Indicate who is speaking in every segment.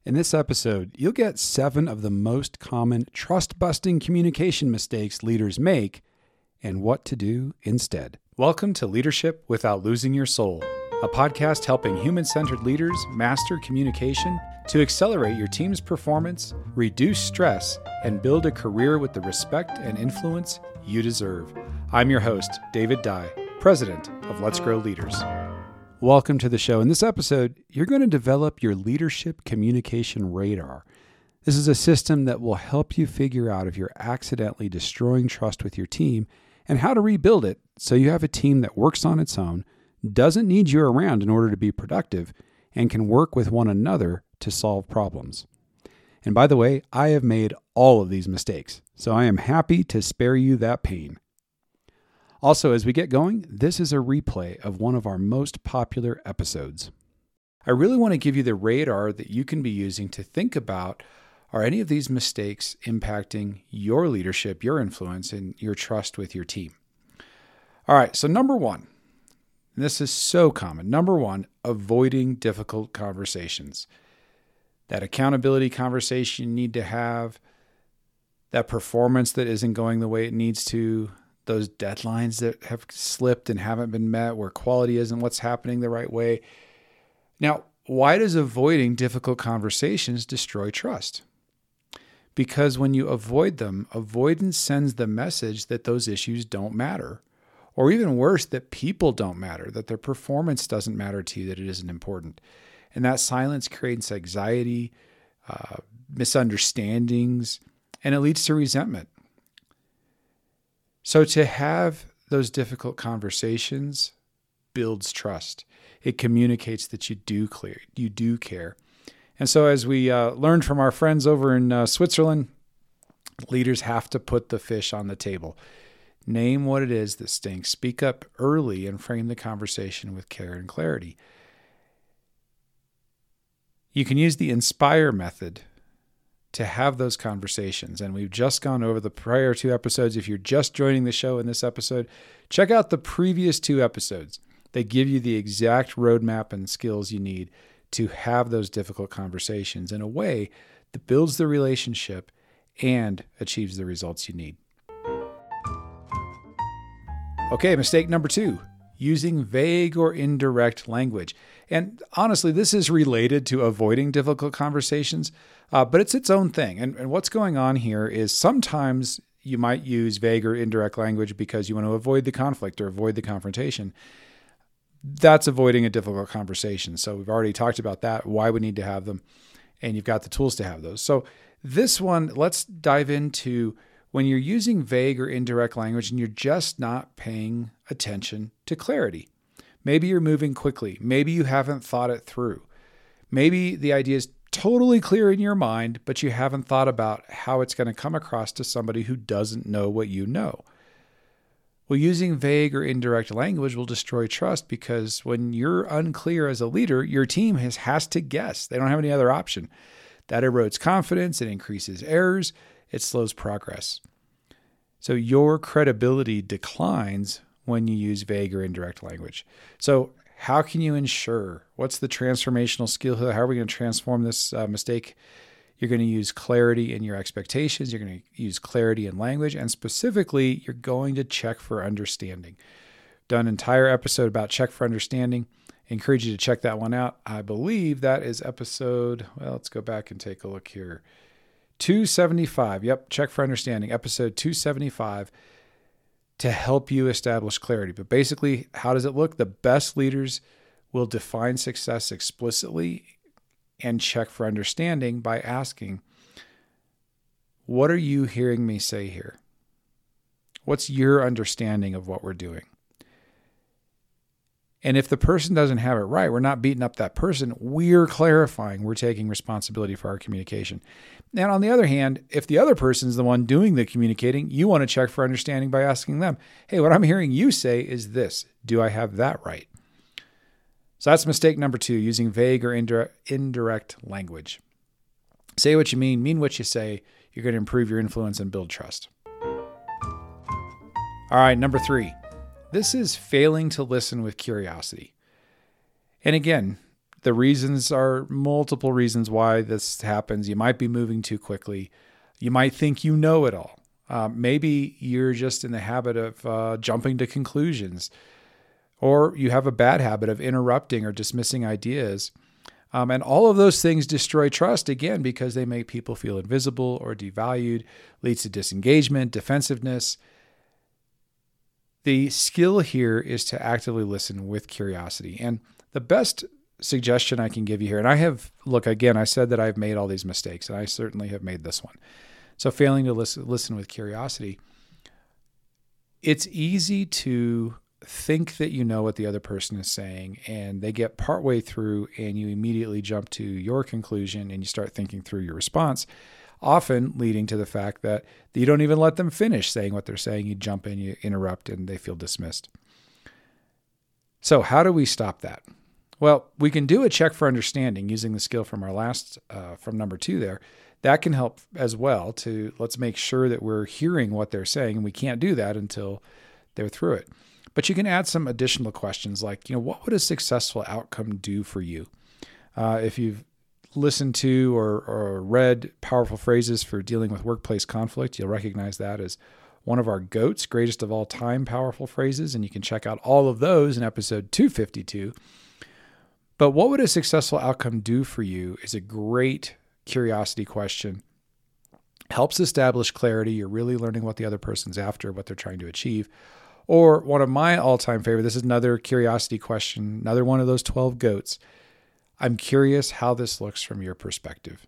Speaker 1: In this episode, you'll get 7 of the most common trust-busting communication mistakes leaders make and what to do instead. Welcome to Leadership Without Losing Your Soul, a podcast helping human-centered leaders master communication to accelerate your team's performance, reduce stress, and build a career with the respect and influence you deserve. I'm your host, David Dye, president of Let's Grow Leaders. Welcome to the show. In this episode, you're going to develop your leadership communication radar. This is a system that will help you figure out if you're accidentally destroying trust with your team and how to rebuild it so you have a team that works on its own, doesn't need you around in order to be productive, and can work with one another to solve problems. And by the way, I have made all of these mistakes, so I am happy to spare you that pain. Also, as we get going, this is a replay of one of our most popular episodes. I really want to give you the radar that you can be using to think about, are any of these mistakes impacting your leadership, your influence, and your trust with your team? All right, so number one, and this is so common. Number one, avoiding difficult conversations. That accountability conversation you need to have, that performance that isn't going the way it needs to, those deadlines that have slipped and haven't been met, where quality isn't what's happening the right way. Now, why does avoiding difficult conversations destroy trust? Because when you avoid them, avoidance sends the message that those issues don't matter, or even worse, that people don't matter, that their performance doesn't matter to you, that it isn't important. And that silence creates anxiety, misunderstandings, and it leads to resentment. So to have those difficult conversations builds trust. It communicates that you do care. And so as we learned from our friends over in Switzerland, leaders have to put the fish on the table. Name what it is that stinks. Speak up early and frame the conversation with care and clarity. You can use the INSPIRE method to have those conversations. And we've just gone over the prior 2 episodes. If you're just joining the show in this episode, check out the previous 2 episodes. They give you the exact roadmap and skills you need to have those difficult conversations in a way that builds the relationship and achieves the results you need. Okay, mistake number 2, using vague or indirect language. And honestly, this is related to avoiding difficult conversations, but it's its own thing. And what's going on here is sometimes you might use vague or indirect language because you want to avoid the conflict or avoid the confrontation. That's avoiding a difficult conversation. So we've already talked about that, why we need to have them, and you've got the tools to have those. So this one, let's dive into when you're using vague or indirect language and you're just not paying attention to clarity. Maybe you're moving quickly. Maybe you haven't thought it through. Maybe the idea is totally clear in your mind, but you haven't thought about how it's going to come across to somebody who doesn't know what you know. Well, using vague or indirect language will destroy trust because when you're unclear as a leader, your team has to guess. They don't have any other option. That erodes confidence. It increases errors. It slows progress. So your credibility declines when you use vague or indirect language. So how can you ensure? What's the transformational skill? How are we going to transform this mistake? You're going to use clarity in your expectations. You're going to use clarity in language. And specifically, you're going to check for understanding. Done an entire episode about check for understanding. I encourage you to check that one out. I believe that is episode, well, let's go back and take a look here. 275. Yep, check for understanding. Episode 275. To help you establish clarity. But basically, how does it look? The best leaders will define success explicitly and check for understanding by asking, what are you hearing me say here? What's your understanding of what we're doing? And if the person doesn't have it right, we're not beating up that person. We're clarifying. We're taking responsibility for our communication. And on the other hand, if the other person's the one doing the communicating, you want to check for understanding by asking them, hey, what I'm hearing you say is this. Do I have that right? So that's mistake number 2, using vague or indirect language. Say what you mean what you say. You're going to improve your influence and build trust. All right, number 3. This is failing to listen with curiosity. And again, The reasons are multiple reasons why this happens. You might be moving too quickly. You might think you know it all. Maybe you're just in the habit of jumping to conclusions, or you have a bad habit of interrupting or dismissing ideas. And all of those things destroy trust, again, because they make people feel invisible or devalued, leads to disengagement, defensiveness. The skill here is to actively listen with curiosity. And the best suggestion I can give you here, and I said that I've made all these mistakes, and I certainly have made this one. So failing to listen with curiosity, it's easy to think that you know what the other person is saying, and they get partway through and you immediately jump to your conclusion and you start thinking through your response, often leading to the fact that you don't even let them finish saying what they're saying. You jump in, you interrupt, and they feel dismissed. So how do we stop that? Well, we can do a check for understanding using the skill from from number 2 there. That can help as well let's make sure that we're hearing what they're saying, and we can't do that until they're through it. But you can add some additional questions like, what would a successful outcome do for you? If you've listened to or read Powerful Phrases for Dealing with Workplace Conflict, you'll recognize that as one of our GOATs, greatest of all time powerful phrases, and you can check out all of those in episode 252. But what would a successful outcome do for you is a great curiosity question. Helps establish clarity. You're really learning what the other person's after, what they're trying to achieve. Or one of my all-time favorite, this is another curiosity question, another one of those 12 GOATs. I'm curious how this looks from your perspective.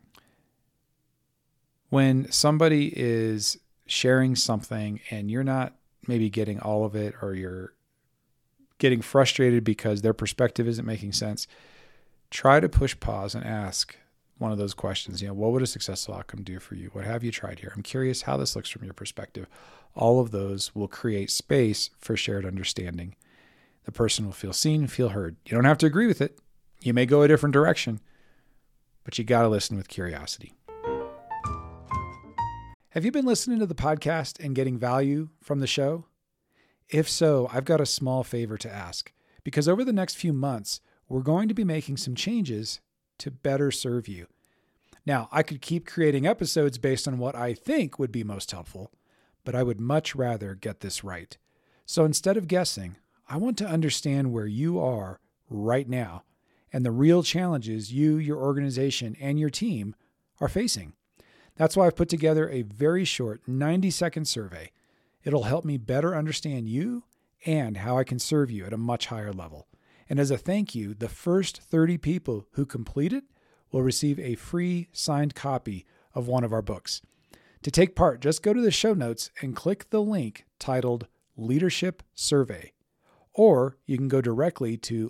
Speaker 1: When somebody is sharing something and you're not maybe getting all of it, or you're getting frustrated because their perspective isn't making sense, try to push pause and ask one of those questions. What would a successful outcome do for you? What have you tried here? I'm curious how this looks from your perspective. All of those will create space for shared understanding. The person will feel seen, feel heard. You don't have to agree with it. You may go a different direction, but you got to listen with curiosity. Have you been listening to the podcast and getting value from the show? If so, I've got a small favor to ask, because over the next few months, we're going to be making some changes to better serve you. Now, I could keep creating episodes based on what I think would be most helpful, but I would much rather get this right. So instead of guessing, I want to understand where you are right now and the real challenges you, your organization, and your team are facing. That's why I've put together a very short 90-second survey. It'll help me better understand you and how I can serve you at a much higher level. And as a thank you, the first 30 people who complete it will receive a free signed copy of one of our books. To take part, just go to the show notes and click the link titled Leadership Survey. Or you can go directly to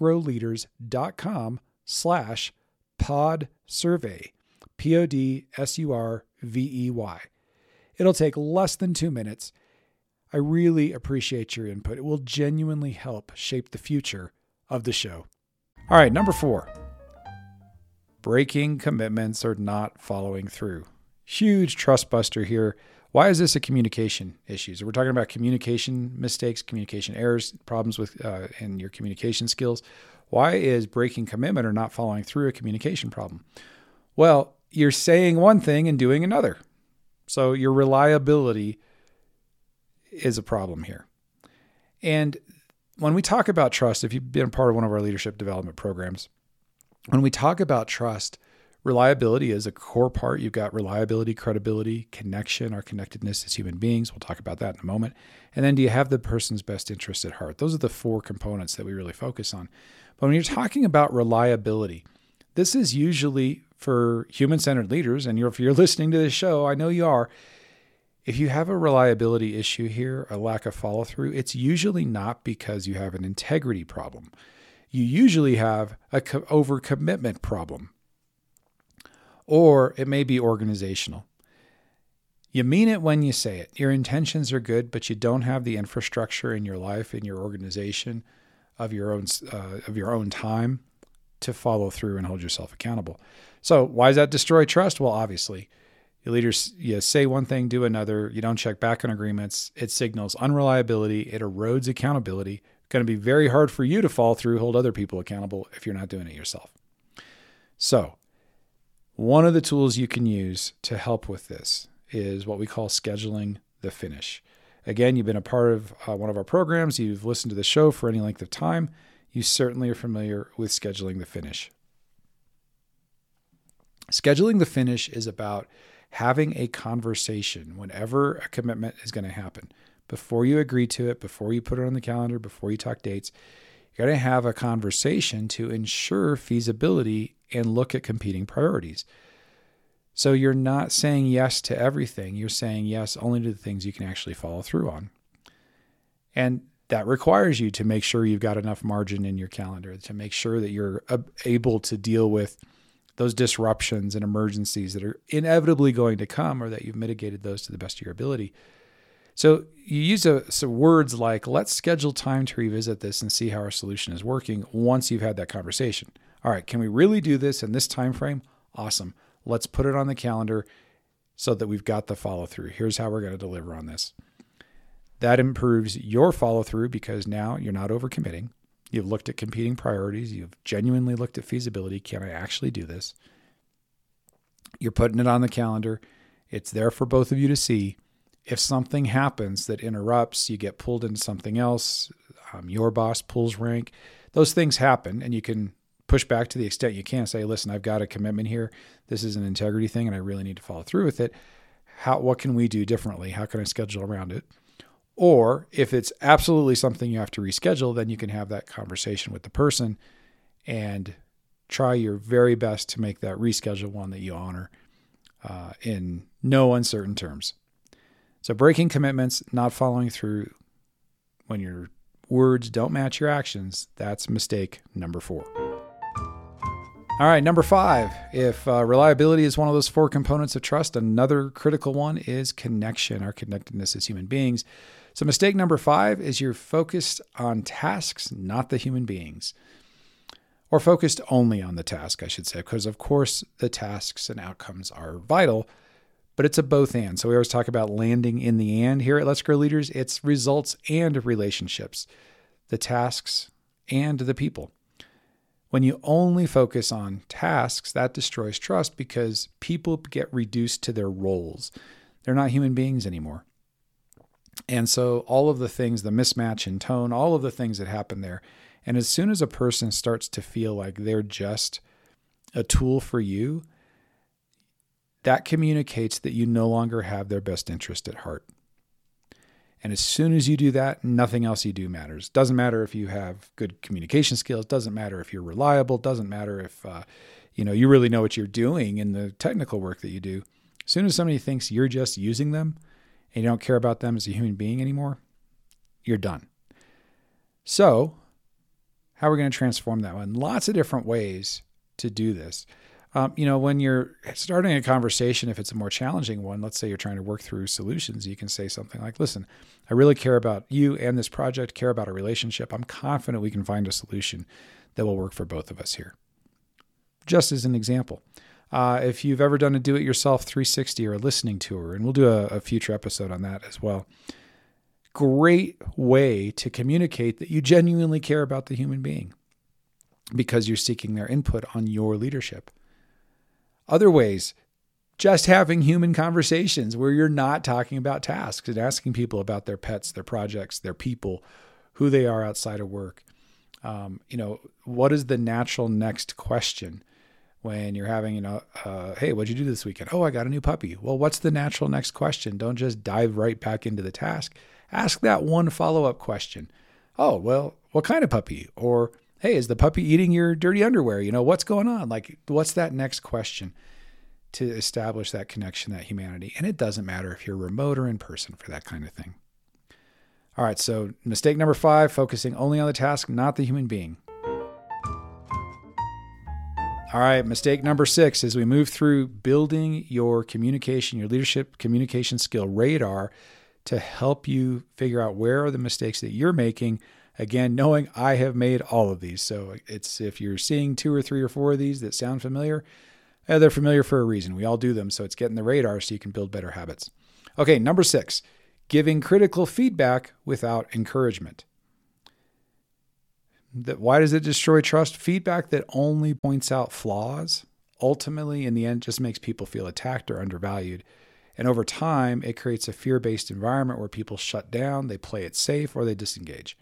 Speaker 1: letsgrowleaders.com/podsurvey, PODSURVEY. It'll take less than 2 minutes. I really appreciate your input. It will genuinely help shape the future of the show. All right, number 4, breaking commitments or not following through. Huge trust buster here. Why is this a communication issue? So we're talking about communication mistakes, communication errors, problems with in your communication skills. Why is breaking commitment or not following through a communication problem? Well, you're saying one thing and doing another. So your reliability is a problem here. And when we talk about trust, if you've been a part of one of our leadership development programs, when we talk about trust, reliability is a core part. You've got reliability, credibility, connection, our connectedness as human beings. We'll talk about that in a moment. And then do you have the person's best interest at heart? Those are the 4 components that we really focus on. But when you're talking about reliability, this is usually for human-centered leaders, and if you're listening to this show, I know you are. If you have a reliability issue here, a lack of follow-through, it's usually not because you have an integrity problem. You usually have a overcommitment problem. Or it may be organizational. You mean it when you say it. Your intentions are good, but you don't have the infrastructure in your life, in your organization, of your own time to follow through and hold yourself accountable. So why does that destroy trust? Well, obviously, your leaders, you say one thing, do another. You don't check back on agreements. It signals unreliability. It erodes accountability, going to be very hard for you to follow through, hold other people accountable if you're not doing it yourself. So one of the tools you can use to help with this is what we call scheduling the finish. Again, you've been a part of one of our programs. You've listened to the show for any length of time. You certainly are familiar with scheduling the finish. Scheduling the finish is about having a conversation whenever a commitment is going to happen. Before you agree to it, before you put it on the calendar, before you talk dates, you got to have a conversation to ensure feasibility and look at competing priorities. So you're not saying yes to everything. You're saying yes only to the things you can actually follow through on. And that requires you to make sure you've got enough margin in your calendar, to make sure that you're able to deal with those disruptions and emergencies that are inevitably going to come, or that you've mitigated those to the best of your ability. So you use some words like, let's schedule time to revisit this and see how our solution is working once you've had that conversation. All right, can we really do this in this time frame? Awesome. Let's put it on the calendar so that we've got the follow through. Here's how we're going to deliver on this. That improves your follow through because now you're not overcommitting. You've looked at competing priorities. You've genuinely looked at feasibility. Can I actually do this? You're putting it on the calendar. It's there for both of you to see. If something happens that interrupts, you get pulled into something else, your boss pulls rank, those things happen, and you can push back to the extent you can. Say, listen, I've got a commitment here. This is an integrity thing, and I really need to follow through with it. What can we do differently? How can I schedule around it? Or if it's absolutely something you have to reschedule, then you can have that conversation with the person and try your very best to make that reschedule one that you honor in no uncertain terms. So breaking commitments, not following through when your words don't match your actions, that's mistake number 4. All right, number 5, if reliability is one of those 4 components of trust, another critical one is connection, our connectedness as human beings. So mistake number 5 is you're focused on tasks, not the human beings. Or focused only on the task, I should say, because of course the tasks and outcomes are vital, but it's a both and. So we always talk about landing in the and here at Let's Grow Leaders. It's results and relationships, the tasks and the people. When you only focus on tasks, that destroys trust because people get reduced to their roles. They're not human beings anymore. And so all of the things, the mismatch in tone, all of the things that happen there. And as soon as a person starts to feel like they're just a tool for you, that communicates that you no longer have their best interest at heart. And as soon as you do that, nothing else you do matters. Doesn't matter if you have good communication skills. Doesn't matter if you're reliable. Doesn't matter if you really know what you're doing in the technical work that you do. As soon as somebody thinks you're just using them and you don't care about them as a human being anymore, you're done. So how are we going to transform that one? Lots of different ways to do this. When you're starting a conversation, if it's a more challenging one, let's say you're trying to work through solutions, you can say something like, listen, I really care about you and this project, care about our relationship. I'm confident we can find a solution that will work for both of us here. Just as an example, if you've ever done a do-it-yourself 360 or a listening tour, and we'll do a future episode on that as well, great way to communicate that you genuinely care about the human being because you're seeking their input on your leadership. Other ways, just having human conversations where you're not talking about tasks and asking people about their pets, their projects, their people, who they are outside of work. What is the natural next question when you're having, hey, what'd you do this weekend? Oh, I got a new puppy. Well, what's the natural next question? Don't just dive right back into the task. Ask that one follow-up question. Oh, well, what kind of puppy? Or, hey, is the puppy eating your dirty underwear? What's going on? Like, what's that next question to establish that connection, that humanity? And it doesn't matter if you're remote or in person for that kind of thing. All right, so mistake number 5, focusing only on the task, not the human being. All right, mistake number 6, as we move through building your communication, your leadership communication skill radar to help you figure out where are the mistakes that you're making. Again, knowing I have made all of these. So it's if you're seeing 2 or 3 or 4 of these that sound familiar, they're familiar for a reason. We all do them. So it's getting the radar so you can build better habits. Okay, number 6, giving critical feedback without encouragement. Why does it destroy trust? Feedback that only points out flaws, ultimately, in the end, just makes people feel attacked or undervalued. And over time, it creates a fear-based environment where people shut down, they play it safe, or they disengage.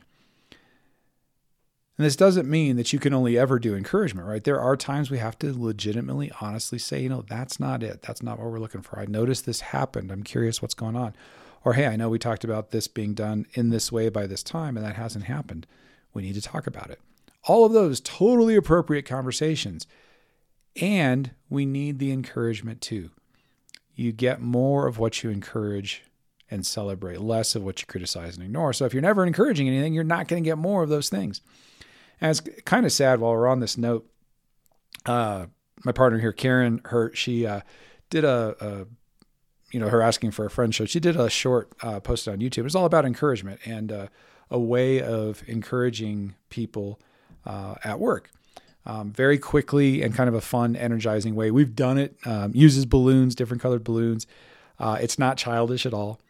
Speaker 1: And this doesn't mean that you can only ever do encouragement, right? There are times we have to legitimately, honestly say, that's not it. That's not what we're looking for. I noticed this happened. I'm curious what's going on. Or, hey, I know we talked about this being done in this way by this time, and that hasn't happened. We need to talk about it. All of those totally appropriate conversations. And we need the encouragement too. You get more of what you encourage and celebrate, less of what you criticize and ignore. So if you're never encouraging anything, you're not going to get more of those things. And it's kind of sad while we're on this note. My partner here, Karen, she did her asking for a friend show. She did a short post on YouTube. It was all about encouragement and a way of encouraging people at work. Very quickly and kind of a fun, energizing way. We've done it. Uses balloons, different colored balloons. It's not childish at all.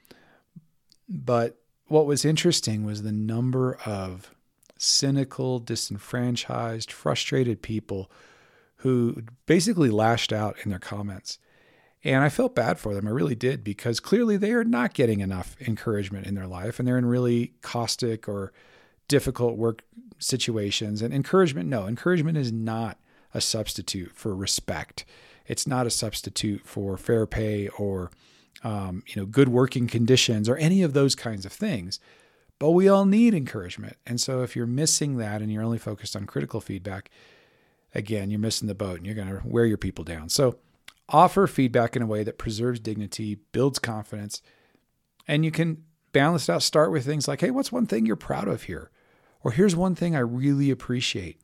Speaker 1: But what was interesting was the number of cynical, disenfranchised, frustrated people who basically lashed out in their comments. And I felt bad for them. I really did, because clearly they are not getting enough encouragement in their life, and they're in really caustic or difficult work situations. And encouragement is not a substitute for respect. It's not a substitute for fair pay or good working conditions or any of those kinds of things. But we all need encouragement. And so if you're missing that and you're only focused on critical feedback, again, you're missing the boat and you're going to wear your people down. So offer feedback in a way that preserves dignity, builds confidence, and you can balance it out. Start with things like, hey, what's one thing you're proud of here? Or here's one thing I really appreciate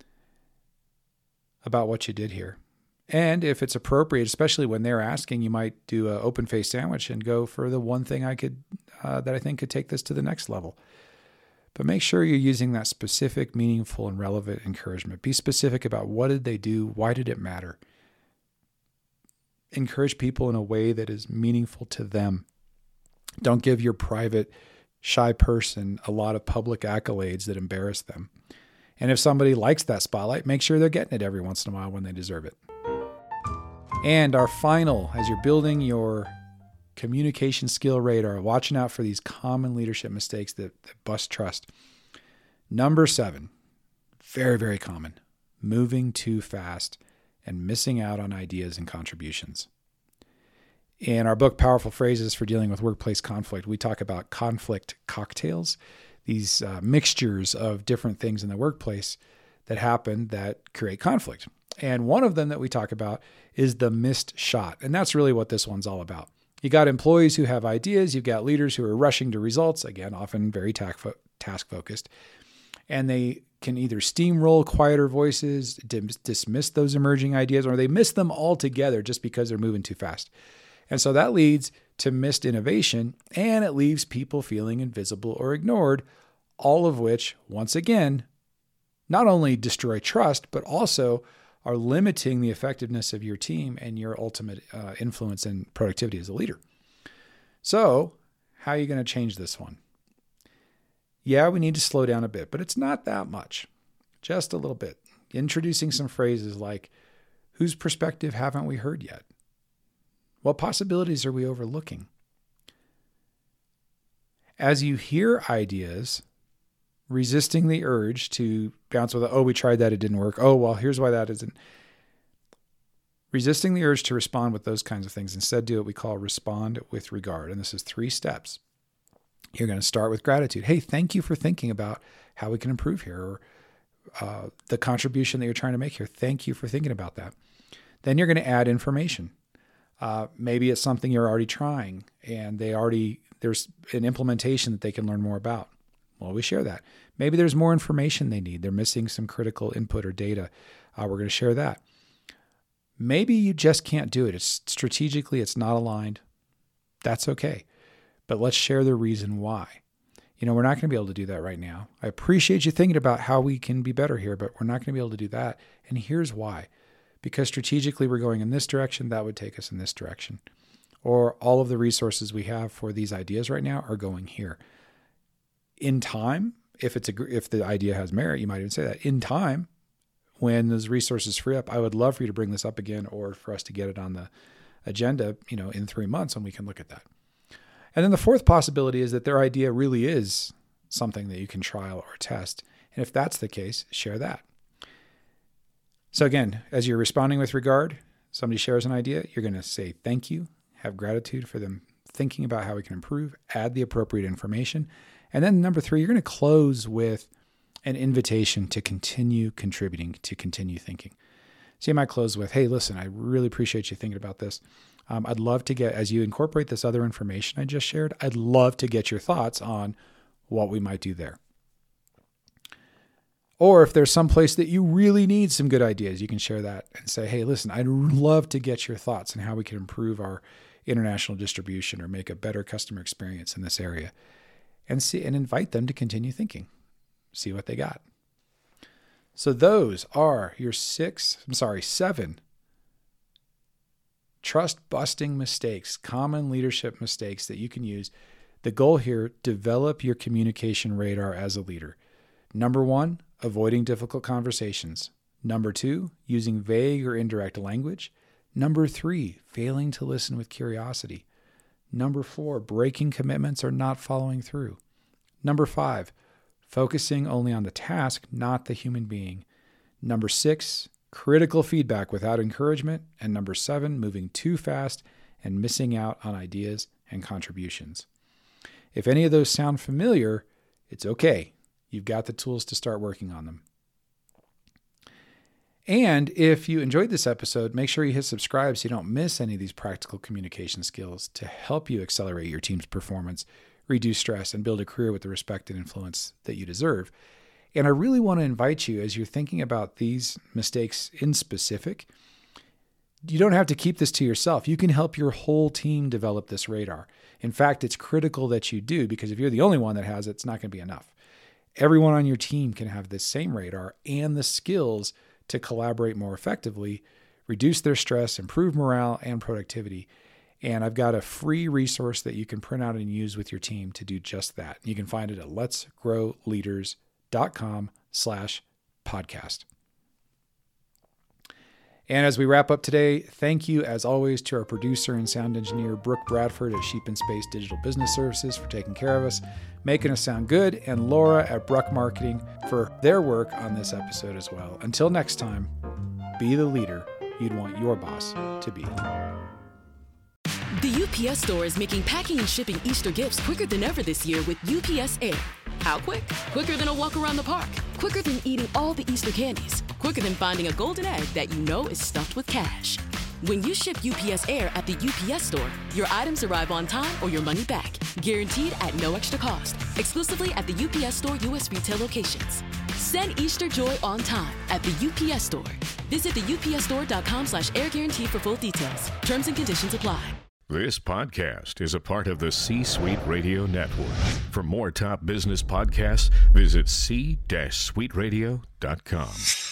Speaker 1: about what you did here. And if it's appropriate, especially when they're asking, you might do an open-faced sandwich and go for the one thing that I think could take this to the next level. But make sure you're using that specific, meaningful, and relevant encouragement. Be specific about what did they do? Why did it matter? Encourage people in a way that is meaningful to them. Don't give your private, shy person a lot of public accolades that embarrass them. And if somebody likes that spotlight, make sure they're getting it every once in a while when they deserve it. And our final, as you're building your communication skill radar, watching out for these common leadership mistakes that bust trust. Number 7, very, very common, moving too fast and missing out on ideas and contributions. In our book, Powerful Phrases for Dealing with Workplace Conflict, we talk about conflict cocktails, these mixtures of different things in the workplace that happen that create conflict. And one of them that we talk about is the missed shot. And that's really what this one's all about. You got employees who have ideas. You've got leaders who are rushing to results, again, often very task-focused. And they can either steamroll quieter voices, dismiss those emerging ideas, or they miss them altogether just because they're moving too fast. And so that leads to missed innovation, and it leaves people feeling invisible or ignored, all of which, once again, not only destroy trust, but also are limiting the effectiveness of your team and your ultimate influence and productivity as a leader. So how are you going to change this one? Yeah, we need to slow down a bit, but it's not that much, just a little bit. Introducing some phrases like, whose perspective haven't we heard yet? What possibilities are we overlooking? As you hear ideas, resisting the urge to bounce with, we tried that, it didn't work. Oh, well, here's why that isn't. Resisting the urge to respond with those kinds of things. Instead, do what we call respond with regard. And this is 3 steps. You're going to start with gratitude. Hey, thank you for thinking about how we can improve here, or the contribution that you're trying to make here. Thank you for thinking about that. Then you're going to add information. Maybe it's something you're already trying and there's an implementation that they can learn more about. Well, we share that. Maybe there's more information they need. They're missing some critical input or data. We're going to share that. Maybe you just can't do it. Strategically, it's not aligned. That's okay. But let's share the reason why. We're not going to be able to do that right now. I appreciate you thinking about how we can be better here, but we're not going to be able to do that. And here's why. Because strategically, we're going in this direction, that would take us in this direction. Or all of the resources we have for these ideas right now are going here. In time, if the idea has merit, you might even say that in time, when those resources free up, I would love for you to bring this up again, or for us to get it on the agenda, in 3 months, and we can look at that. And then the fourth possibility is that their idea really is something that you can trial or test. And if that's the case, share that. So again, as you're responding with regard, somebody shares an idea, you're going to say thank you, have gratitude for them thinking about how we can improve, add the appropriate information. And then number 3, you're going to close with an invitation to continue contributing, to continue thinking. So you might close with, hey, listen, I really appreciate you thinking about this. I'd love to get, as you incorporate this other information I just shared, I'd love to get your thoughts on what we might do there. Or if there's some place that you really need some good ideas, you can share that and say, hey, listen, I'd love to get your thoughts on how we can improve our international distribution or make a better customer experience in this area. And invite them to continue thinking. See what they got. So those are your 7 trust-busting mistakes, common leadership mistakes that you can use. The goal here, develop your communication radar as a leader. Number 1, avoiding difficult conversations. Number 2, using vague or indirect language. Number 3, failing to listen with curiosity. Number 4, breaking commitments or not following through. Number 5, focusing only on the task, not the human being. Number 6, critical feedback without encouragement. And number 7, moving too fast and missing out on ideas and contributions. If any of those sound familiar, it's okay. You've got the tools to start working on them. And if you enjoyed this episode, make sure you hit subscribe so you don't miss any of these practical communication skills to help you accelerate your team's performance, reduce stress, and build a career with the respect and influence that you deserve. And I really want to invite you, as you're thinking about these mistakes in specific, you don't have to keep this to yourself. You can help your whole team develop this radar. In fact, it's critical that you do, because if you're the only one that has it, it's not going to be enough. Everyone on your team can have this same radar and the skills to collaborate more effectively, reduce their stress, improve morale and productivity. And I've got a free resource that you can print out and use with your team to do just that. You can find it at letsgrowleaders.com/podcast. And as we wrap up today, thank you as always to our producer and sound engineer, Brooke Bradford at Sheep and Space Digital Business Services, for taking care of us, making us sound good, and Laura at Bruck Marketing for their work on this episode as well. Until next time, be the leader you'd want your boss to be.
Speaker 2: The UPS Store is making packing and shipping Easter gifts quicker than ever this year with UPS Air. How quick? Quicker than a walk around the park. Quicker than eating all the Easter candies. Quicker than finding a golden egg that you know is stuffed with cash. When you ship UPS Air at the UPS Store, your items arrive on time or your money back. Guaranteed at no extra cost. Exclusively at the UPS Store U.S. retail locations. Send Easter joy on time at the UPS Store. Visit the upsstore.com/air guarantee for full details. Terms and conditions apply.
Speaker 3: This podcast is a part of the C-Suite Radio Network. For more top business podcasts, visit c-suiteradio.com.